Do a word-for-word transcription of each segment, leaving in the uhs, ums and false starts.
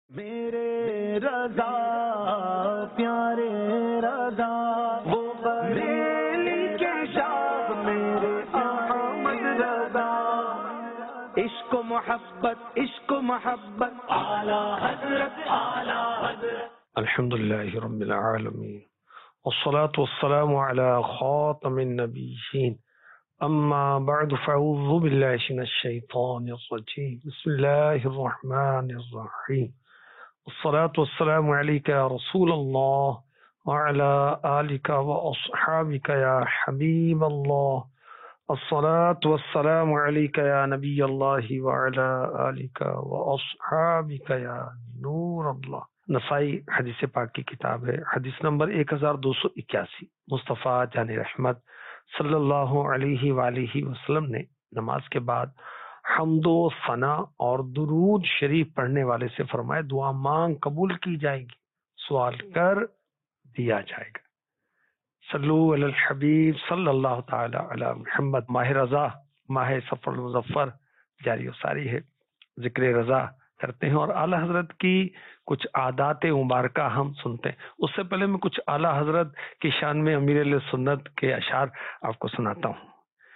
میرے رضا پیارے رضا وہ بریلی کے شاہ میرے احمد رضا، عشق و محبت عشق و محبت اعلی حضرت اعلی حضرت۔ الحمد لله رب العالمين والصلاة والسلام على خاتم النبيين اما بعد فاعوذ بالله من الشيطان الرجيم بسم الله الرحمن الرحيم والصلاة والسلام عليك يا رسول الله وعلى آلك وأصحابك يا حبيب الله، الصلاة والسلام عليك يا نبي الله وعلى آلك وأصحابك يا نور الله۔ نسائی حدیث پاک کی کتاب ہے، حدیث نمبر ایک ہزار دو سو اکیاسی۔ مصطفیٰ جان رحمت صلی اللہ علیہ وآلہ وسلم نے نماز کے بعد حمد و ثنا اور درود شریف پڑھنے والے سے فرمایا دعا مانگ قبول کی جائے گی، سوال کر دیا جائے گا۔ صلو علی الحبیب صلی اللہ تعالی علی محمد۔ ماہ رضا، ماہ سفر المظفر جاری و ساری ہے، ذکر رضا کرتے ہیں اور اعلیٰ حضرت کی کچھ عادات مبارکہ ہم سنتے ہیں۔ اس سے پہلے میں کچھ اعلیٰ حضرت کی شان میں امیر علیہ سنت کے اشعار آپ کو سناتا ہوں۔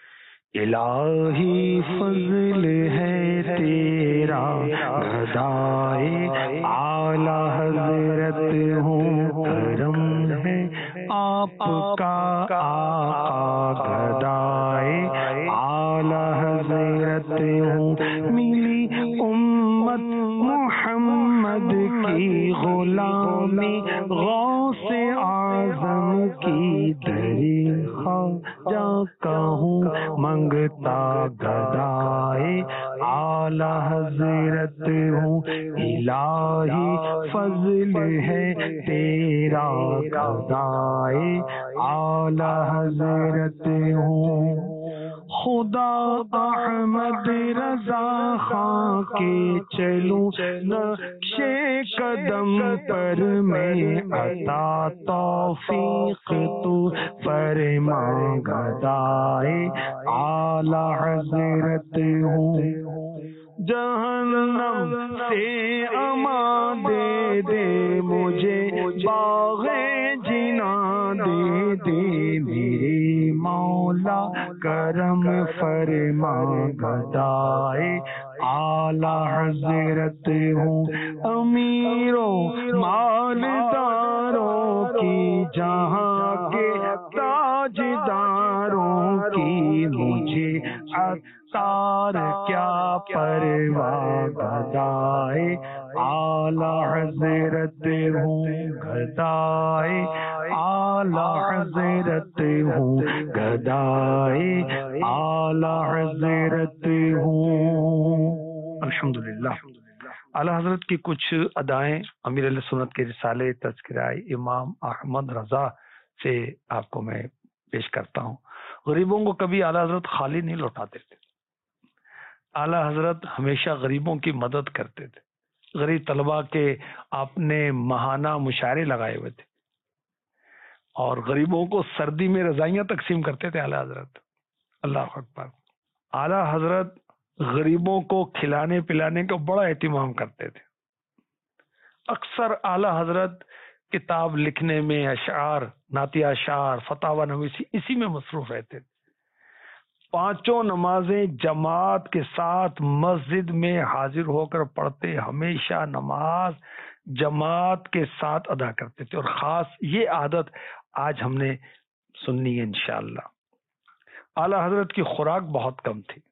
الہی فضل ہے تیرا گدائے اعلیٰ حضرت ہوں، کرم ہے آپ کا آقا گدائے اعلیٰ حضرت ہوں، ملی امت محمد کی غلامی غوث اعظم کی دری خواجہ کا ہوں، منگتا گدائے اعلیٰ حضرت ہوں، الہی فضل ہے تیرا گدائے اعلیٰ حضرت ہوں، خدا احمد رضا خان کے چلوں نقش قدم پر میں، عطا توفیق تو فرما گدائے اعلیٰ حضرت ہوں، جہنم سے امان دے دے مجھے، باغ جناں دے دے میرے مولا، کرم فرما گدائے اعلیٰ حضرت ہوں، امیروں مالداروں کی جہاں کے تاجداروں کی مجھے عطار کیا پرواہ، گدائے اعلیٰ حضرت ہوں، گدائے اعلیٰ حضرت ہوں، گدائے اعلیٰ حضرت ہوں۔ الحمدللہ۔ اعلیٰ حضرت کی کچھ ادائیں امیر علیہ سنت کے رسالے تذکرہ امام احمد رضا سے آپ کو میں پیش کرتا ہوں۔ غریبوں کو کبھی اعلیٰ حضرت خالی نہیں لوٹاتے تھے، اعلیٰ حضرت ہمیشہ غریبوں کی مدد کرتے تھے۔ غریب طلباء کے آپ نے ماہانہ مشاعرے لگائے ہوئے تھے اور غریبوں کو سردی میں رضائیاں تقسیم کرتے تھے اعلیٰ حضرت۔ اللہ اکبر۔ اعلیٰ حضرت غریبوں کو کھلانے پلانے کا بڑا اہتمام کرتے تھے۔ اکثر اعلیٰ حضرت کتاب لکھنے میں، اشعار، نعتیہ اشعار، فتاوی نویسی اسی میں مصروف رہتے تھے۔ پانچوں نمازیں جماعت کے ساتھ مسجد میں حاضر ہو کر پڑھتے، ہمیشہ نماز جماعت کے ساتھ ادا کرتے تھے، اور خاص یہ عادت آج ہم نے سننی ہے انشاءاللہ۔ اعلیٰ حضرت کی خوراک بہت کم تھی۔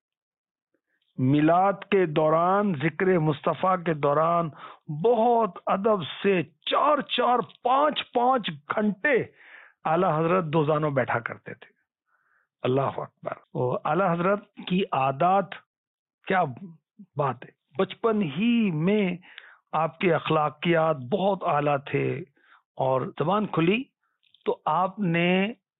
میلاد کے دوران، ذکر مصطفیٰ کے دوران بہت ادب سے چار چار پانچ پانچ گھنٹے اعلیٰ حضرت دوزانوں بیٹھا کرتے تھے۔ اللہ اکبر۔ وہ اعلیٰ حضرت کی عادات کیا بات ہے، بچپن ہی میں آپ کے اخلاقیات بہت اعلیٰ تھے، اور زبان کھلی تو آپ نے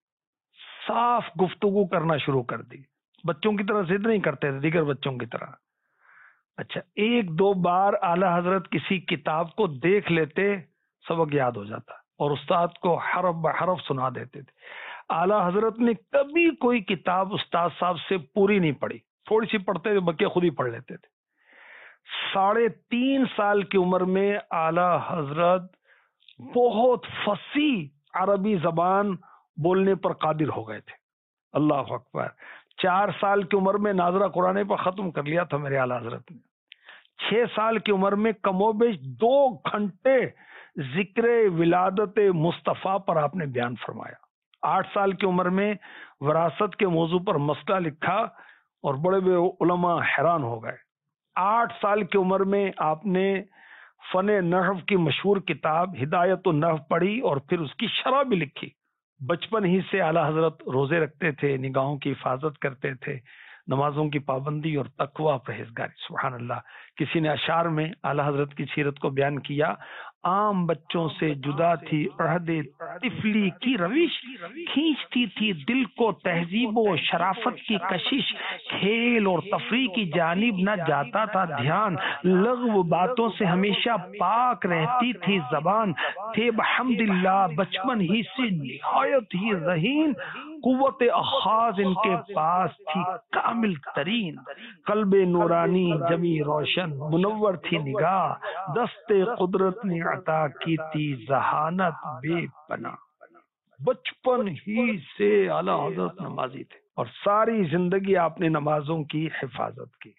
صاف گفتگو کرنا شروع کر دی۔ بچوں کی طرح ضد نہیں کرتے تھے، دیگر بچوں کی طرح۔ اچھا، ایک دو بار اعلیٰ حضرت کسی کتاب کو دیکھ لیتے، سبق یاد ہو جاتا اور استاد کو حرف بحرف سنا دیتے تھے۔ اعلیٰ حضرت نے کبھی کوئی کتاب استاد صاحب سے پوری نہیں پڑھی، تھوڑی سی پڑھتے تھے، بلکہ خود ہی پڑھ لیتے تھے۔ ساڑھے تین سال کی عمر میں اعلی حضرت بہت فصیح عربی زبان بولنے پر قادر ہو گئے تھے. اللہ اکبر. چار سال کی عمر میں ناظرہ قرآن پر ختم کر لیا تھا میرے اعلی حضرت نے. چھ سال کی عمر میں کم و بیش دو گھنٹے ذکر ولادت مصطفیٰ پر آپ نے بیان فرمایا. آٹھ سال کی عمر میں وراثت کے موضوع پر مسئلہ لکھا اور بڑے بڑے علماء حیران ہو گئے. آٹھ سال کی عمر میں آپ نے فن نحو کی مشہور کتاب ہدایت النحو پڑھی اور پھر اس کی شرح بھی لکھی. بچپن ہی سے اعلی حضرت روزے رکھتے تھے، نگاہوں کی حفاظت کرتے تھے، نمازوں کی پابندی اور تقوی پرہیزگاری. سبحان اللہ. کسی نے اشعار میں اعلی حضرت کی سیرت کو بیان کیا: عام بچوں سے جدا تھی عہد طفلی کی روش، کھینچتی تھی دل کو تہذیب و شرافت کی کشش، کھیل اور تفریح کی جانب نہ جاتا تھا دھیان، لغو باتوں سے ہمیشہ پاک رہتی تھی زبان، تھے بحمد اللہ بچپن ہی سے نہایت ہی ذہین، قوت اخاذ ان کے پاس تھی کامل ترین، قلب نورانی جمی روشن منور تھی نگاہ، دست قدرت نے عطا کی تھی ذہانت بے پناہ. بچپن ہی سے اعلی حضرت نمازی تھے اور ساری زندگی آپ نے نمازوں کی حفاظت کی.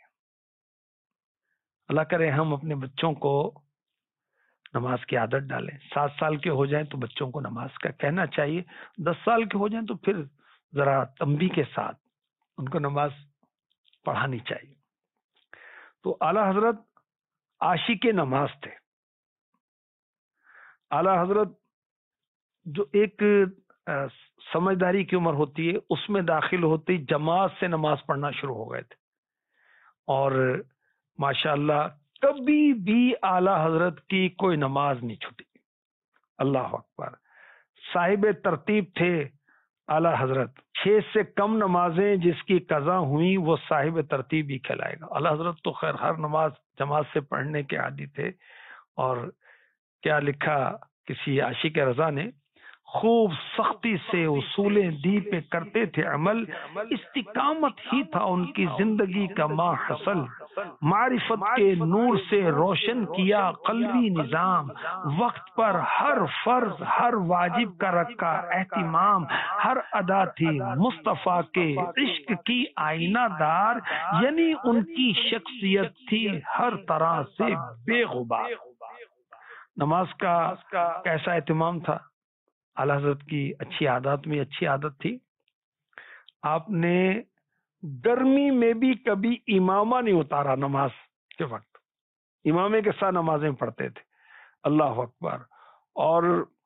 اللہ کرے ہم اپنے بچوں کو نماز کی عادت ڈالیں. سات سال کے ہو جائیں تو بچوں کو نماز کا کہنا چاہیے، دس سال کے ہو جائیں تو پھر ذرا تنبیہ کے ساتھ ان کو نماز پڑھانی چاہیے. تو اعلی حضرت عاشق نماز تھے. اعلی حضرت جو ایک سمجھداری کی عمر ہوتی ہے اس میں داخل ہوتی جماعت سے نماز پڑھنا شروع ہو گئے تھے اور ماشاءاللہ کبھی بھی اعلی حضرت کی کوئی نماز نہیں چھوٹی. اللہ اکبر. صاحب ترتیب تھے اعلی حضرت. چھ سے کم نمازیں جس کی قضا ہوئی وہ صاحب ترتیب ہی کہلائے گا. اعلی حضرت تو خیر ہر نماز جماعت سے پڑھنے کے عادی تھے. اور کیا لکھا کسی عاشق رضا نے: خوب سختی سے اصول دی پہ کرتے تھے عمل، استقامت ہی تھا ان کی زندگی کا ماحصل، معرفت کے نور سے روشن کیا قلبی نظام، وقت پر ہر فرض ہر واجب کا رکھا اہتمام، ہر ادا تھی مصطفیٰ کے عشق کی آئینہ دار، یعنی ان کی شخصیت تھی ہر طرح سے بے غبار. نماز کا کیسا اہتمام تھا؟ اعلی حضرت کی اچھی عادات میں اچھی عادت تھی، آپ نے گرمی میں بھی کبھی امامہ نہیں اتارا. نماز کے وقت امامے کے ساتھ نمازیں پڑھتے تھے. اللہ اکبر. اور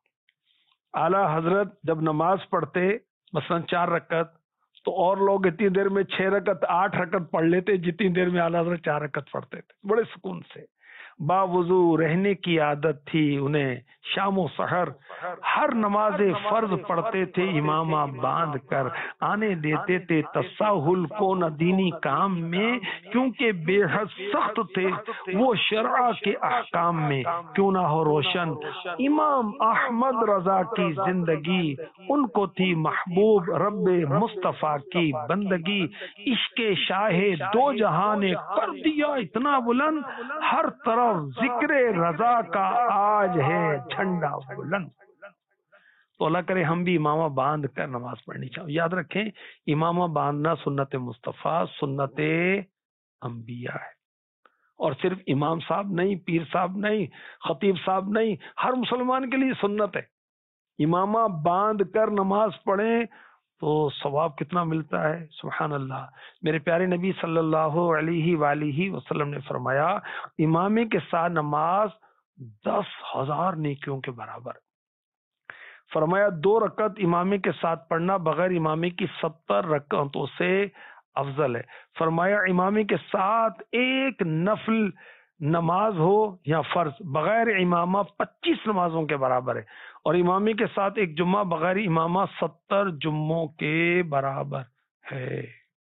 اعلی حضرت جب نماز پڑھتے مثلا چار رکعت تو اور لوگ اتنی دیر میں چھ رکعت آٹھ رکعت پڑھ لیتے جتنی دیر میں اعلی حضرت چار رکعت پڑھتے تھے بڑے سکون سے. باوضو رہنے کی عادت تھی انہیں شام و سحر، ہر نماز فرض پڑھتے تھے امامہ باندھ کر، آنے دیتے تھے تساہل کو نہ دینی کام میں، کیونکہ بے حد سخت تھے وہ شرع کے احکام میں. کیوں نہ ہو روشن امام احمد رضا کی زندگی، ان کو تھی محبوب رب مصطفیٰ کی بندگی، عشق شاہ دو جہاں نے کر دیا اتنا بلند، ہر طرف ذکر رضا کا آج ہے جھنڈا بلند. تو اللہ کرے ہم بھی امامہ باندھ کر نماز پڑھنی چاہیے. یاد رکھیں امامہ باندھنا سنت مصطفیٰ سنت انبیاء ہے، اور صرف امام صاحب نہیں، پیر صاحب نہیں، خطیب صاحب نہیں، ہر مسلمان کے لیے سنت ہے. امامہ باندھ کر نماز پڑھیں تو ثواب کتنا ملتا ہے. سبحان اللہ. میرے پیارے نبی صلی اللہ علیہ وآلہ وسلم نے فرمایا امامے کے ساتھ نماز دس ہزار نیکیوں کے برابر. فرمایا دو رکعت امامے کے ساتھ پڑھنا بغیر امامے کی ستر رکعتوں سے افضل ہے. فرمایا امامے کے ساتھ ایک نفل نماز ہو یا فرض بغیر امامہ پچیس نمازوں کے برابر ہے، اور امامی کے ساتھ ایک جمعہ بغیر امامہ ستر جمعوں کے برابر ہے.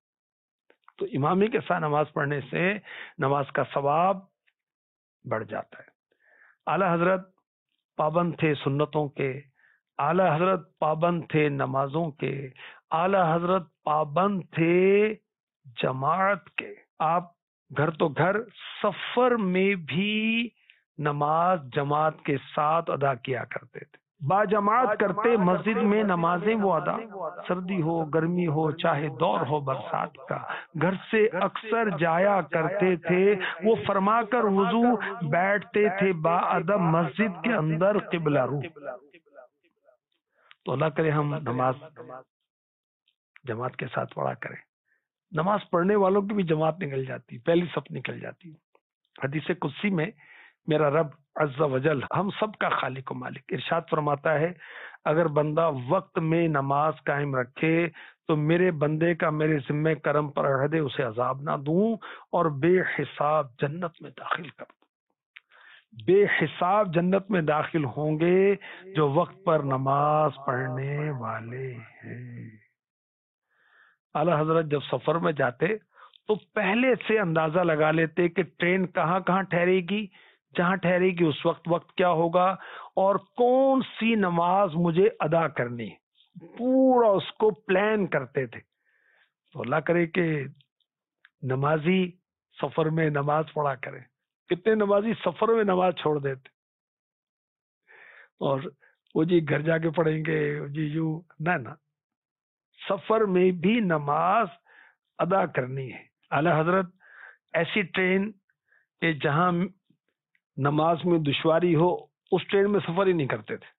تو امامی کے ساتھ نماز پڑھنے سے نماز کا ثواب بڑھ جاتا ہے. اعلی حضرت پابند تھے سنتوں کے، اعلی حضرت پابند تھے نمازوں کے، اعلی حضرت پابند تھے جماعت کے. آپ گھر تو گھر، سفر میں بھی نماز جماعت کے ساتھ ادا کیا کرتے تھے، با جماعت کرتے مسجد میں نمازیں وہ ادا، سردی ہو گرمی ہو چاہے دور ہو برسات کا، گھر سے اکثر جایا کرتے تھے وہ فرما کر وضو، بیٹھتے تھے با ادب مسجد کے اندر قبلہ رو۔ تو اللہ کرے ہم نماز جماعت کے ساتھ پڑھا کریں، نماز پڑھنے والوں کی بھی جماعت نکل جاتی، پہلی صف نکل جاتی۔ حدیث قدسی میں میرا رب عز وجل ہم سب کا خالق و مالک ارشاد فرماتا ہے، اگر بندہ وقت میں نماز قائم رکھے تو میرے بندے کا میرے ذمہ کرم پر عہد ہے اسے عذاب نہ دوں اور بے حساب جنت میں داخل کر دوں۔ بے حساب جنت میں داخل ہوں گے جو وقت پر نماز پڑھنے والے ہیں۔ اعلی حضرت جب سفر میں جاتے تو پہلے سے اندازہ لگا لیتے کہ ٹرین کہاں کہاں ٹھہرے گی، جہاں ٹھہرے گی اس وقت وقت کیا ہوگا اور کون سی نماز مجھے ادا کرنی، پورا اس کو پلان کرتے تھے۔ تو اللہ کرے کہ نمازی سفر میں نماز پڑھا کرے۔ کتنے نمازی سفر میں نماز چھوڑ دیتے اور وہ جی گھر جا کے پڑھیں گے جی یوں نہ نہ، سفر میں بھی نماز ادا کرنی ہے۔ اعلی حضرت ایسی ٹرین کہ جہاں نماز میں دشواری ہو اس ٹرین میں سفر ہی نہیں کرتے تھے،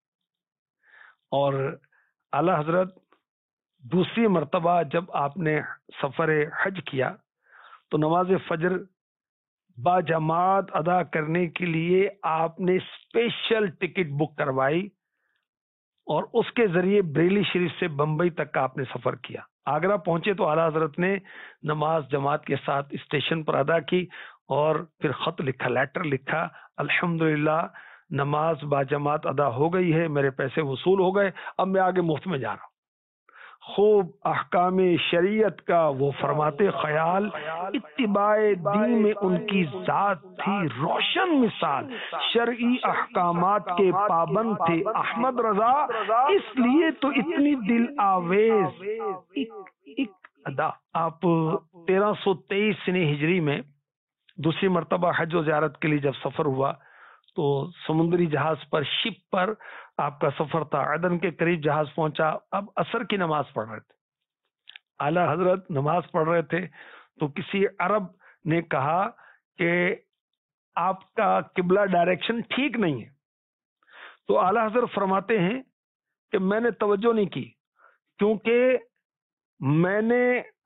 اور اعلی حضرت دوسری مرتبہ جب آپ نے سفر حج کیا تو نماز فجر با جماعت ادا کرنے کے لیے آپ نے اسپیشل ٹکٹ بک کروائی اور اس کے ذریعے بریلی شریف سے بمبئی تک کا آپ نے سفر کیا۔ آگرہ پہنچے تو اعلیٰ حضرت نے نماز جماعت کے ساتھ اسٹیشن پر ادا کی اور پھر خط لکھا، لیٹر لکھا، الحمدللہ نماز با جماعت ادا ہو گئی ہے، میرے پیسے وصول ہو گئے، اب میں آگے مفت میں جا رہا ہوں۔ خوب احکام شریعت کا وہ فرماتے خیال، اتباع دین میں ان کی ذات تھی روشن مثال، شرعی احکامات کے پابند تھے احمد رضا، اس لیے تو اتنی دل آویز ایک ایک ادا۔ آپ تیرہ سو تیئیس سنہ ہجری میں دوسری مرتبہ حج و زیارت کے لیے جب سفر ہوا تو سمندری جہاز پر، شپ پر آپ کا سفر تھا، عدن کے قریب جہاز پہنچا، اب عصر کی نماز پڑھ رہے تھے، اعلی حضرت نماز پڑھ رہے تھے تو کسی عرب نے کہا کہ آپ کا قبلہ ڈائریکشن ٹھیک نہیں ہے، تو اعلی حضرت فرماتے ہیں کہ میں نے توجہ نہیں کی کیونکہ میں نے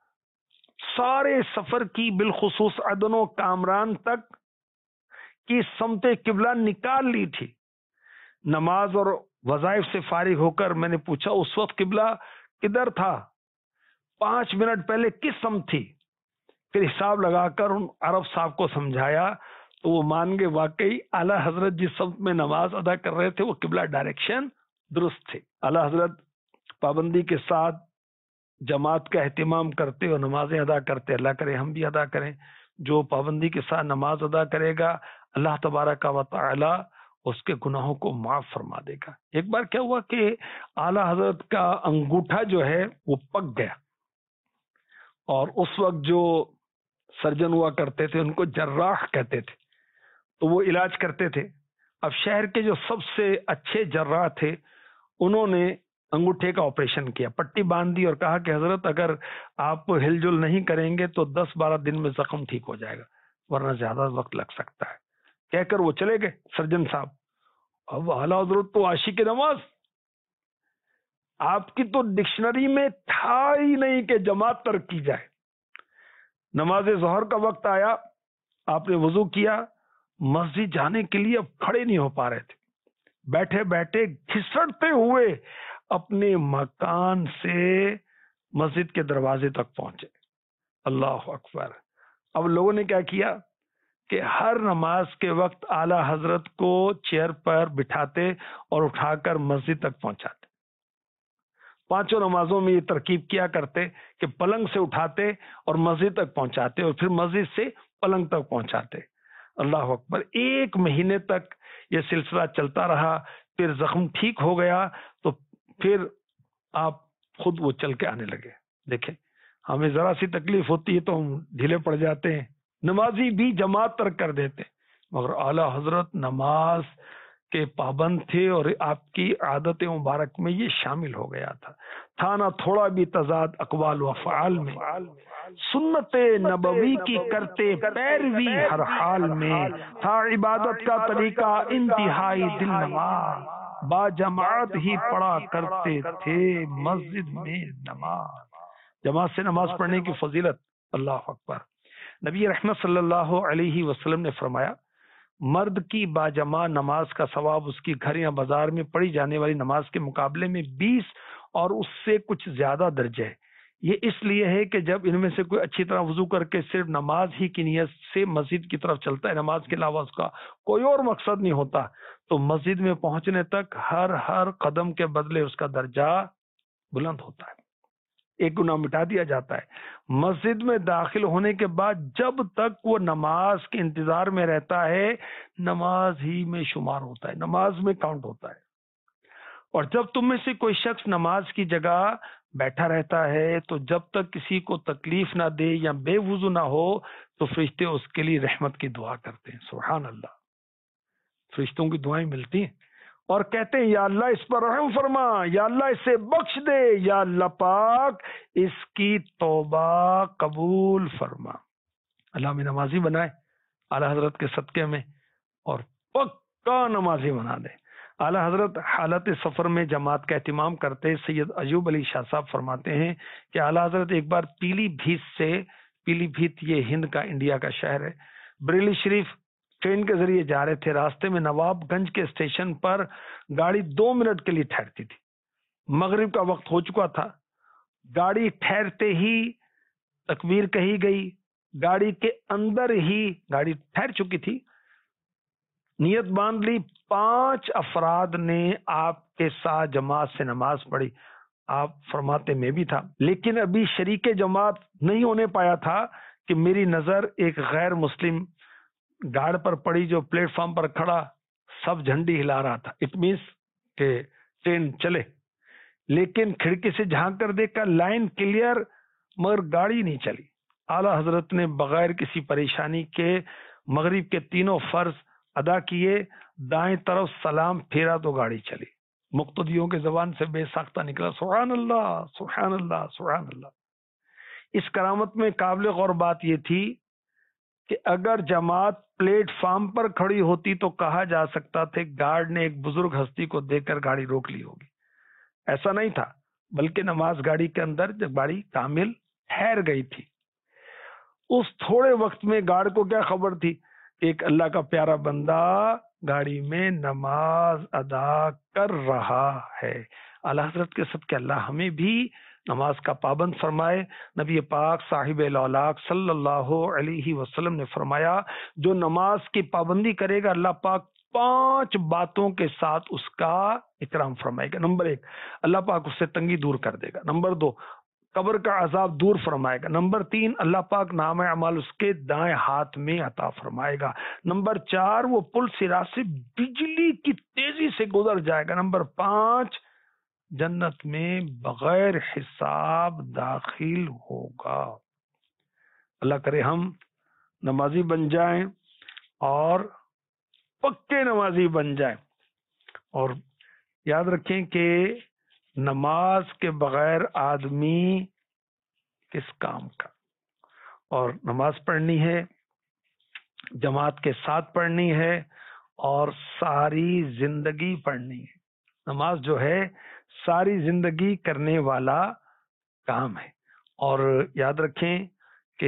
سارے سفر کی بالخصوص عدن و کامران تک کی سمت قبلہ نکال لی تھی۔ نماز اور وظائف سے فارغ ہو کر میں نے پوچھا اس وقت قبلہ کدھر تھا، پانچ منٹ پہلے کس سمت تھی، پھر حساب لگا کر ان عرب صاحب کو سمجھایا تو وہ مان گئے واقعی اعلیٰ حضرت جس سمت میں نماز ادا کر رہے تھے وہ قبلہ ڈائریکشن درست تھے۔ اعلیٰ حضرت پابندی کے ساتھ جماعت کا اہتمام کرتے اور نمازیں ادا کرتے، اللہ کرے ہم بھی ادا کریں۔ جو پابندی کے ساتھ نماز ادا کرے گا اللہ تبارک و تعالی اس کے گناہوں کو معاف فرما دے گا۔ ایک بار کیا ہوا کہ اعلیٰ حضرت کا انگوٹھا جو ہے وہ پک گیا، اور اس وقت جو سرجن ہوا کرتے تھے ان کو جراح کہتے تھے، تو وہ علاج کرتے تھے۔ اب شہر کے جو سب سے اچھے جراح تھے انہوں نے انگوٹھے کا آپریشن کیا، پٹی باندھ دی اور کہا کہ حضرت اگر آپ ہل جل نہیں کریں گے تو دس بارہ دن میں زخم ٹھیک ہو جائے گا ورنہ زیادہ وقت لگ سکتا ہے، کہہ کر وہ چلے گئے سرجن صاحب۔ اب اعلیٰ حضرت تو عاشق نماز، آپ کی تو ڈکشنری میں تھا ہی نہیں کہ جماعت ترک کی جائے۔ نماز ظہر کا وقت آیا، آپ نے وضو کیا، مسجد جانے کے لیے اب کھڑے نہیں ہو پا رہے تھے، بیٹھے بیٹھے گھسٹتے ہوئے اپنے مکان سے مسجد کے دروازے تک پہنچے۔ اللہ اکبر۔ اب لوگوں نے کیا کیا کہ ہر نماز کے وقت اعلیٰ حضرت کو چیئر پر بٹھاتے اور اٹھا کر مسجد تک پہنچاتے۔ پانچوں نمازوں میں یہ ترکیب کیا کرتے کہ پلنگ سے اٹھاتے اور مسجد تک پہنچاتے اور پھر مسجد سے پلنگ تک پہنچاتے۔ اللہ اکبر۔ ایک مہینے تک یہ سلسلہ چلتا رہا، پھر زخم ٹھیک ہو گیا تو پھر آپ خود وہ چل کے آنے لگے۔ دیکھیں ہمیں ذرا سی تکلیف ہوتی ہے تو ہم ڈھیلے پڑ جاتے ہیں، نمازی بھی جماعت ترک کر دیتے، مگر اعلیٰ حضرت نماز کے پابند تھے اور آپ کی عادت مبارک میں یہ شامل ہو گیا تھا تھا نہ تھوڑا بھی تضاد اقوال و افعال میں، سنت نبوی کی کرتے پیروی ہر حال میں، تھا عبادت کا طریقہ انتہائی دل نواز، با جماعت ہی پڑھا کرتے تھے مسجد میں نماز۔ جماعت سے نماز پڑھنے کی فضیلت، اللہ اکبر۔ نبی رحمت صلی اللہ علیہ وسلم نے فرمایا، مرد کی باجماع نماز کا ثواب اس کی گھر یا بازار میں پڑھی جانے والی نماز کے مقابلے میں بیس اور اس سے کچھ زیادہ درجہ ہے۔ یہ اس لیے ہے کہ جب ان میں سے کوئی اچھی طرح وضو کر کے صرف نماز ہی کی نیت سے مسجد کی طرف چلتا ہے، نماز کے علاوہ اس کا کوئی اور مقصد نہیں ہوتا، تو مسجد میں پہنچنے تک ہر ہر قدم کے بدلے اس کا درجہ بلند ہوتا ہے، ایک گناہ مٹا دیا جاتا ہے۔ مسجد میں داخل ہونے کے بعد جب تک وہ نماز کے انتظار میں رہتا ہے، نماز ہی میں شمار ہوتا ہے، نماز میں کاؤنٹ ہوتا ہے۔ اور جب تم میں سے کوئی شخص نماز کی جگہ بیٹھا رہتا ہے تو جب تک کسی کو تکلیف نہ دے یا بے وضو نہ ہو تو فرشتے اس کے لیے رحمت کی دعا کرتے ہیں۔ سبحان اللہ، فرشتوں کی دعائیں ملتی ہیں اور کہتے ہیں یا اللہ اس پر رحم فرما، یا اللہ اسے بخش دے، یا اللہ پاک اس کی توبہ قبول فرما۔ اللہ میں نمازی بنائے اعلیٰ حضرت کے صدقے میں، اور پکا نمازی بنا دے۔ اعلیٰ حضرت حالت سفر میں جماعت کا اہتمام کرتے سید ایوب علی شاہ صاحب فرماتے ہیں کہ اعلیٰ حضرت ایک بار پیلی بھیت سے، پیلی بھیت یہ ہند کا، انڈیا کا شہر ہے، بریلی شریف ٹرین کے ذریعے جا رہے تھے۔ راستے میں نواب گنج کے اسٹیشن پر گاڑی دو منٹ کے لیے ٹھہرتی تھی، مغرب کا وقت ہو چکا تھا۔ گاڑی ٹھہرتے ہی تکبیر کہی گئی، گاڑی کے اندر ہی گاڑی ٹھہر چکی تھی، نیت باندھ لی، پانچ افراد نے آپ کے ساتھ جماعت سے نماز پڑھی۔ آپ فرماتے میں بھی تھا، لیکن ابھی شریک جماعت نہیں ہونے پایا تھا کہ میری نظر ایک غیر مسلم گارڈ پر پڑی جو پلیٹ فارم پر کھڑا سب جھنڈی ہلا رہا تھا، اٹ مینس کہ ٹرین چلے، لیکن کھڑکی سے جھانک کر دیکھا لائن کلیئر مگر گاڑی نہیں چلی۔ اعلیٰ حضرت نے بغیر کسی پریشانی کے مغرب کے تینوں فرض ادا کیے، دائیں طرف سلام پھیرا تو گاڑی چلی۔ مقتدیوں کے زبان سے بے ساختہ نکلا سبحان اللہ سبحان اللہ سبحان اللہ۔ اس کرامت میں قابل غور بات یہ تھی کہ اگر جماعت پلیٹ فارم پر کھڑی ہوتی تو کہا جا سکتا تھا گارڈ نے ایک بزرگ ہستی کو دیکھ کر گاڑی روک لی ہوگی۔ ایسا نہیں تھا، بلکہ نماز گاڑی کے اندر جب گاڑی کامل ٹھہر گئی تھی، اس تھوڑے وقت میں گارڈ کو کیا خبر تھی کہ ایک اللہ کا پیارا بندہ گاڑی میں نماز ادا کر رہا ہے۔ اعلیٰ حضرت کے صدقے اللہ ہمیں بھی نماز کا پابند فرمائے۔ نبی پاک صاحب الاولاق صلی اللہ علیہ وسلم نے فرمایا جو نماز کی پابندی کرے گا اللہ پاک پانچ باتوں کے ساتھ اس کا اکرام فرمائے گا۔ نمبر ایک، اللہ پاک اس سے تنگی دور کر دے گا۔ نمبر دو، قبر کا عذاب دور فرمائے گا۔ نمبر تین، اللہ پاک نام اعمال اس کے دائیں ہاتھ میں عطا فرمائے گا۔ نمبر چار، وہ پل صراط سے بجلی کی تیزی سے گزر جائے گا۔ نمبر پانچ، جنت میں بغیر حساب داخل ہوگا۔ اللہ کرے ہم نمازی بن جائیں اور پکے نمازی بن جائیں، اور یاد رکھیں کہ نماز کے بغیر آدمی کس کام کا، اور نماز پڑھنی ہے، جماعت کے ساتھ پڑھنی ہے اور ساری زندگی پڑھنی ہے۔ نماز جو ہے ساری زندگی کرنے والا کام ہے، اور یاد رکھیں کہ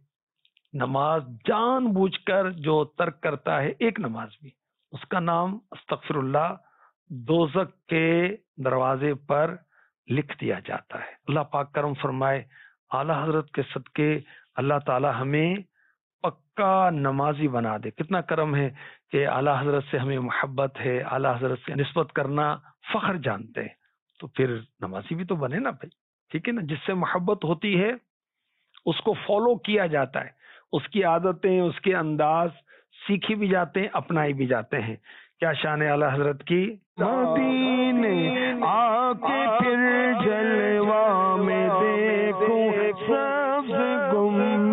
نماز جان بوجھ کر جو ترک کرتا ہے ایک نماز بھی، اس کا نام استغفر اللہ دوزخ کے دروازے پر لکھ دیا جاتا ہے۔ اللہ پاک کرم فرمائے، اعلیٰ حضرت کے صدقے اللہ تعالی ہمیں پکا نمازی بنا دے۔ کتنا کرم ہے کہ اعلیٰ حضرت سے ہمیں محبت ہے، اعلیٰ حضرت سے نسبت کرنا فخر جانتے ہیں، تو پھر نمازی بھی تو بنے نا بھائی، ٹھیک ہے نا۔ جس سے محبت ہوتی ہے اس کو فالو کیا جاتا ہے، اس کی عادتیں، اس کے انداز سیکھی بھی جاتے ہیں، اپنائی بھی جاتے ہیں۔ کیا شان ہے اعلیٰ حضرت کی۔ مدینے آ کے پھر جلوہ میں دیکھوں سبز گنبد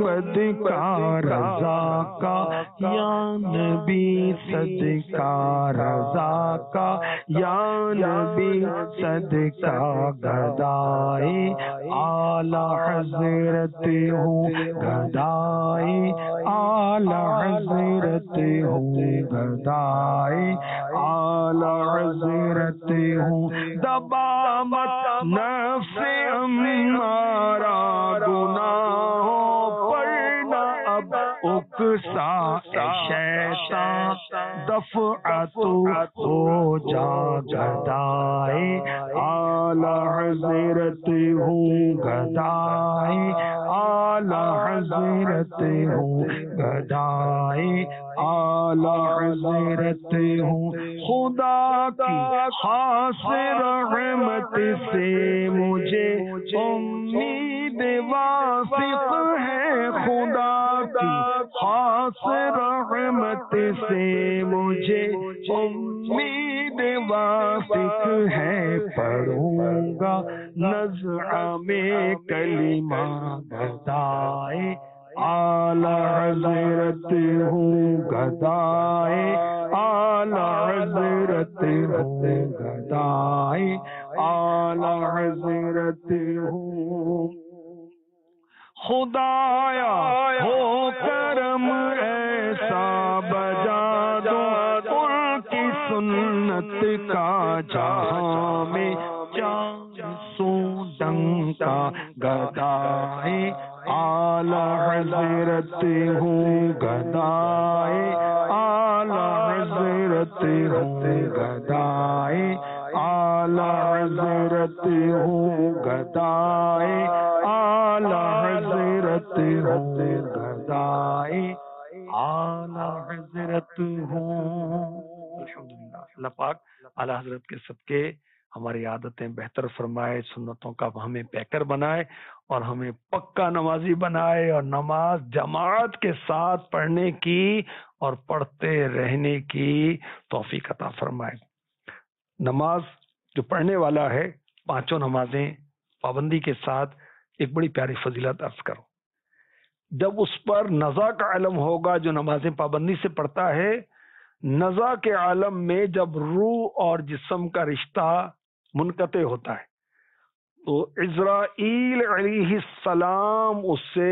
صدقہ رضا کا یا نبی صدقہ رضا کا یا نبی صدقہ گدائے اعلی حضرت ہوں گدائے اعلی حضرت ہوں گدائے اعلی حضرت ہوں دبا مت نفس امارا گناہوں پر نہ اب اکسا اے شیطان دفعت ہو جا گدائے اعلی حضرت ہوں گدائے اعلی حضرت ہوں گدائے اعلی حضرت ہوں خدا کی خاص رحمت سے مجھے امید واثق ہے خدا کی خاص رحمت سے مجھے امید واثق ہے پڑھوں گا نزع میں کلمہ گدائے اعلی حضرت ہوں گدائے اعلی حضرت ہوں گدائے اعلی حضرت ہوں خدایا ہو کرم ایسا بجا دو ان کی سنت کا جہاں میں چاند سو ڈنکا گدائے اعلی حضرت ہوں گدائے اعلی حضرت ہوں گدائے اعلی حضرت ہوں گدائے اعلی حضرت ہوں گدائے اعلی حضرت ہوں. الحمدللہ اللہ پاک اعلی حضرت کے صدقے ہماری عادتیں بہتر فرمائے، سنتوں کا ہمیں پیکر بنائے اور ہمیں پکا نمازی بنائے اور نماز جماعت کے ساتھ پڑھنے کی اور پڑھتے رہنے کی توفیق عطا فرمائے. نماز جو پڑھنے والا ہے پانچوں نمازیں پابندی کے ساتھ ایک بڑی پیاری فضیلت عرض کرو. جب اس پر نزا کا علم ہوگا جو نمازیں پابندی سے پڑھتا ہے، نزا کے عالم میں جب روح اور جسم کا رشتہ منقطع ہوتا ہے تو عزرائیل علیہ السلام اس سے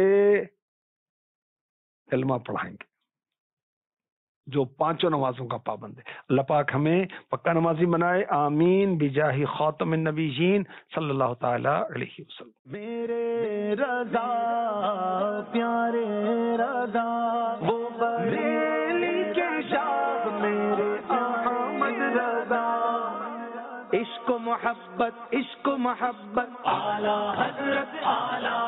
کلمہ پڑھائیں گے جو پانچوں نمازوں کا پابند ہے. اللہ پاک ہمیں پکا نمازی بنائے. آمین بجاہ خاتم النبیین صلی اللہ تعالی علیہ وسلم. میرے رضا پیارے رضا وہ بریلی کے شاہ میرے احمد رضا عشق و محبت عشق و محبت اعلی حضرت اعلی